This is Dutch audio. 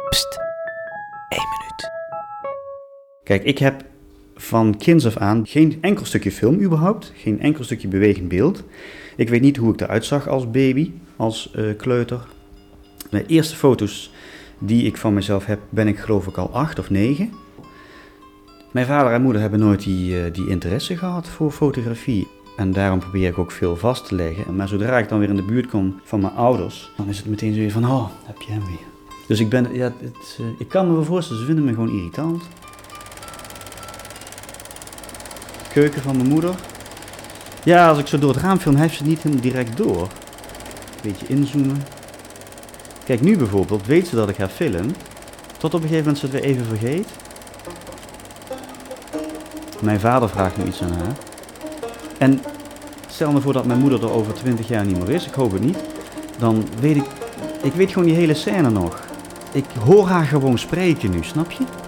Pst, 1 minuut. Kijk, ik heb van kinds af aan geen enkel stukje film überhaupt, geen enkel stukje bewegend beeld. Ik weet niet hoe ik eruit zag als baby, als kleuter. De eerste foto's die ik van mezelf heb, ben ik geloof ik al 8 of 9. Mijn vader en moeder hebben nooit die interesse gehad voor fotografie. En daarom probeer ik ook veel vast te leggen. Maar zodra ik dan weer in de buurt kom van mijn ouders, dan is het meteen zo weer van, oh, heb je hem weer. Dus ik kan me wel voorstellen, ze vinden me gewoon irritant. Keuken van mijn moeder. Ja, als ik zo door het raam film, heeft ze het niet helemaal direct door. Een beetje inzoomen. Kijk, nu bijvoorbeeld weet ze dat ik haar film. Tot op een gegeven moment ze het weer even vergeet. Mijn vader vraagt nu iets aan haar. En stel me voor dat mijn moeder er over 20 jaar niet meer is. Ik hoop het niet. Dan weet ik weet gewoon die hele scène nog. Ik hoor haar gewoon spreken nu, snap je?